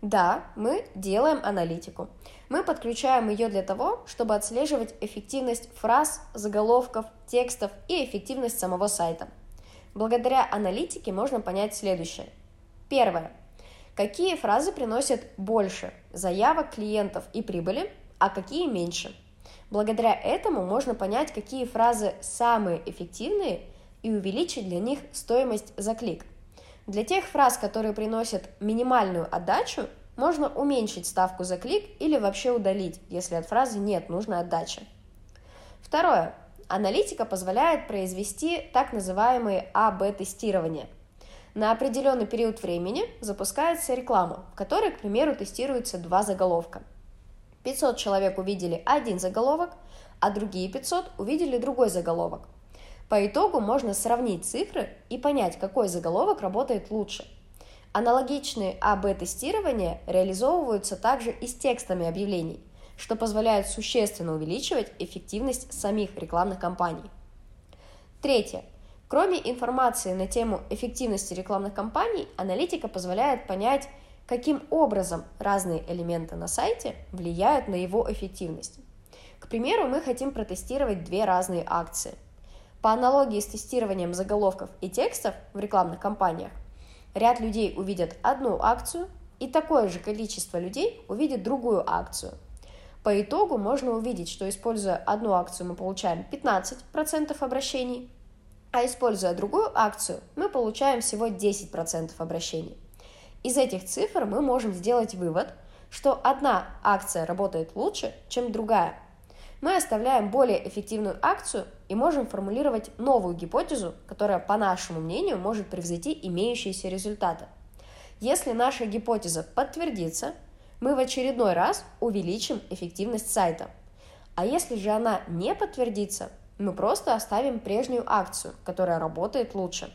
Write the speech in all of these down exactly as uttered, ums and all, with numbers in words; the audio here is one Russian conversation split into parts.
Да, мы делаем аналитику. Мы подключаем ее для того, чтобы отслеживать эффективность фраз, заголовков, текстов и эффективность самого сайта. Благодаря аналитике можно понять следующее. Первое. Какие фразы приносят больше заявок клиентов и прибыли, а какие меньше. Благодаря этому можно понять, какие фразы самые эффективные и увеличить для них стоимость за клик. Для тех фраз, которые приносят минимальную отдачу, можно уменьшить ставку за клик или вообще удалить, если от фразы нет нужной отдачи. Второе. Аналитика позволяет произвести так называемые А Бэ тестирования. На определенный период времени запускается реклама, в которой, к примеру, тестируются два заголовка. пятьсот человек увидели один заголовок, а другие пятьсот увидели другой заголовок. По итогу можно сравнить цифры и понять, какой заголовок работает лучше. Аналогичные А Бэ тестирования реализовываются также и с текстами объявлений, что позволяет существенно увеличивать эффективность самих рекламных кампаний. Третье. Кроме информации на тему эффективности рекламных кампаний, аналитика позволяет понять, каким образом разные элементы на сайте влияют на его эффективность. К примеру, мы хотим протестировать две разные акции. По аналогии с тестированием заголовков и текстов в рекламных кампаниях, ряд людей увидят одну акцию, и такое же количество людей увидит другую акцию. По итогу можно увидеть, что используя одну акцию мы получаем пятнадцать процентов обращений, а используя другую акцию мы получаем всего десять процентов обращений. Из этих цифр мы можем сделать вывод, что одна акция работает лучше, чем другая. Мы оставляем более эффективную акцию и можем формулировать новую гипотезу, которая, по нашему мнению, может превзойти имеющиеся результаты. Если наша гипотеза подтвердится, мы в очередной раз увеличим эффективность сайта. А если же она не подтвердится, мы просто оставим прежнюю акцию, которая работает лучше.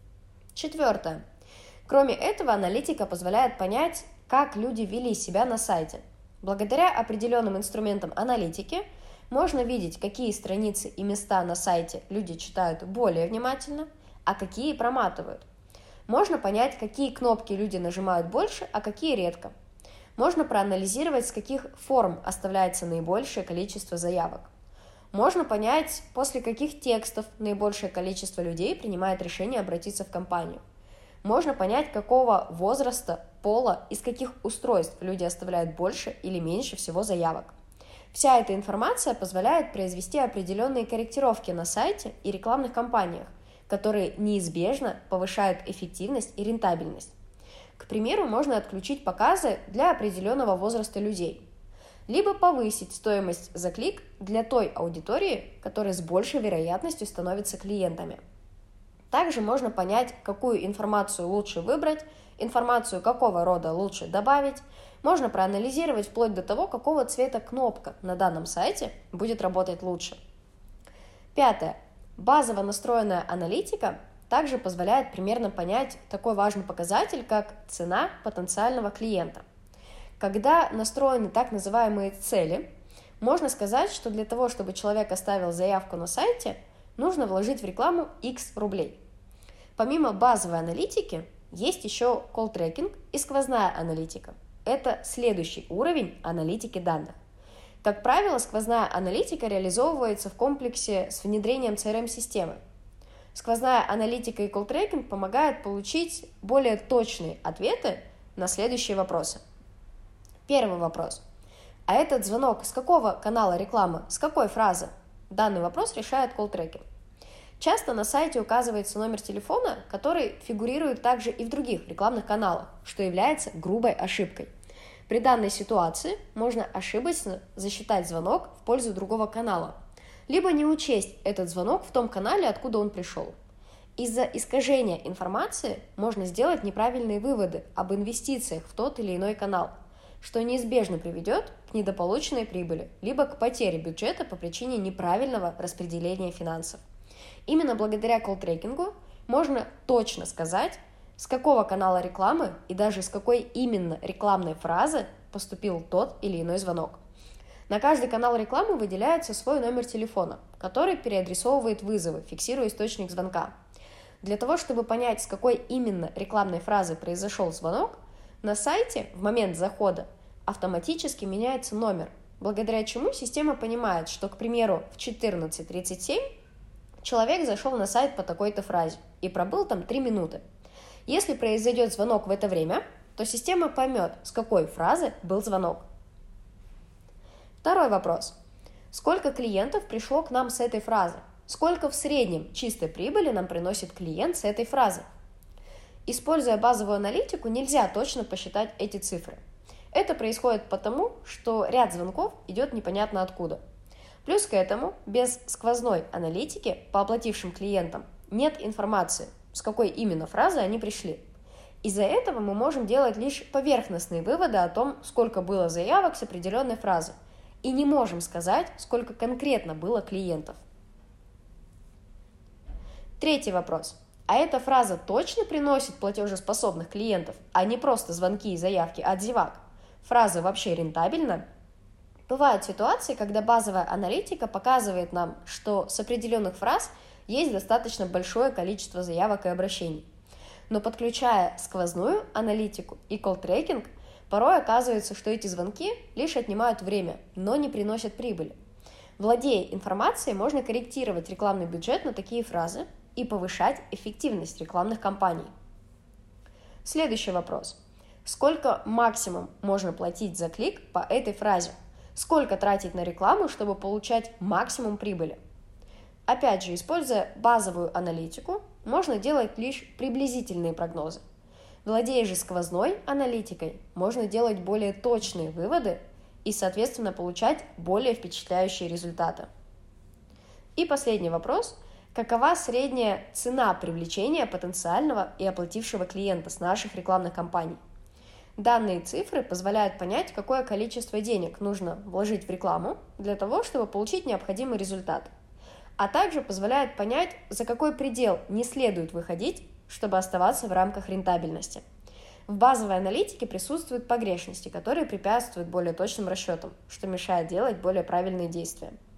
Четвертое. Кроме этого, аналитика позволяет понять, как люди вели себя на сайте. Благодаря определенным инструментам аналитики можно видеть, какие страницы и места на сайте люди читают более внимательно, а какие проматывают. Можно понять, какие кнопки люди нажимают больше, а какие редко. Можно проанализировать, с каких форм оставляется наибольшее количество заявок. Можно понять, после каких текстов наибольшее количество людей принимает решение обратиться в компанию. Можно понять, какого возраста, пола, из каких устройств люди оставляют больше или меньше всего заявок. Вся эта информация позволяет произвести определенные корректировки на сайте и рекламных кампаниях, которые неизбежно повышают эффективность и рентабельность. К примеру, можно отключить показы для определенного возраста людей, либо повысить стоимость за клик для той аудитории, которая с большей вероятностью становится клиентами. Также можно понять, какую информацию лучше выбрать, информацию какого рода лучше добавить. Можно проанализировать вплоть до того, какого цвета кнопка на данном сайте будет работать лучше. Пятое. Базово настроенная аналитика также позволяет примерно понять такой важный показатель, как цена потенциального клиента. Когда настроены так называемые цели, можно сказать, что для того, чтобы человек оставил заявку на сайте, нужно вложить в рекламу X рублей. Помимо базовой аналитики, есть еще колл-трекинг и сквозная аналитика. Это следующий уровень аналитики данных. Как правило, сквозная аналитика реализовывается в комплексе с внедрением си ар эм-системы. Сквозная аналитика и колл-трекинг помогают получить более точные ответы на следующие вопросы. Первый вопрос. А этот звонок с какого канала рекламы, с какой фразы? Данный вопрос решает колл-трекинг. Часто на сайте указывается номер телефона, который фигурирует также и в других рекламных каналах, что является грубой ошибкой. При данной ситуации можно ошибочно засчитать звонок в пользу другого канала, либо не учесть этот звонок в том канале, откуда он пришел. Из-за искажения информации можно сделать неправильные выводы об инвестициях в тот или иной канал, что неизбежно приведет к недополученной прибыли, либо к потере бюджета по причине неправильного распределения финансов. Именно благодаря колл-трекингу можно точно сказать, с какого канала рекламы и даже с какой именно рекламной фразы поступил тот или иной звонок. На каждый канал рекламы выделяется свой номер телефона, который переадресовывает вызовы, фиксируя источник звонка. Для того, чтобы понять, с какой именно рекламной фразы произошел звонок, На сайте в момент захода автоматически меняется номер, благодаря чему система понимает, что, к примеру, в четырнадцать тридцать семь человек зашел на сайт по такой-то фразе и пробыл там три минуты. Если произойдет звонок в это время, то система поймет, с какой фразы был звонок. Второй вопрос. Сколько клиентов пришло к нам с этой фразы? Сколько в среднем чистой прибыли нам приносит клиент с этой фразы? Используя базовую аналитику, нельзя точно посчитать эти цифры. Это происходит потому, что ряд звонков идет непонятно откуда. Плюс к этому, без сквозной аналитики по оплатившим клиентам нет информации, с какой именно фразы они пришли. Из-за этого мы можем делать лишь поверхностные выводы о том, сколько было заявок с определенной фразы, и не можем сказать, сколько конкретно было клиентов. Третий вопрос. А эта фраза точно приносит платежеспособных клиентов, а не просто звонки и заявки от зевак? Фраза вообще рентабельна? Бывают ситуации, когда базовая аналитика показывает нам, что с определенных фраз есть достаточно большое количество заявок и обращений. Но подключая сквозную аналитику и колл-трекинг, порой оказывается, что эти звонки лишь отнимают время, но не приносят прибыли. Владея информацией, можно корректировать рекламный бюджет на такие фразы и повышать эффективность рекламных кампаний. Следующий вопрос. Сколько максимум можно платить за клик по этой фразе? Сколько тратить на рекламу, чтобы получать максимум прибыли? Опять же, используя базовую аналитику, можно делать лишь приблизительные прогнозы. Владея же сквозной аналитикой, можно делать более точные выводы и, соответственно, получать более впечатляющие результаты. И последний вопрос. Какова средняя цена привлечения потенциального и оплатившего клиента с наших рекламных кампаний? Данные цифры позволяют понять, какое количество денег нужно вложить в рекламу для того, чтобы получить необходимый результат, а также позволяют понять, за какой предел не следует выходить, чтобы оставаться в рамках рентабельности. В базовой аналитике присутствуют погрешности, которые препятствуют более точным расчетам, что мешает делать более правильные действия.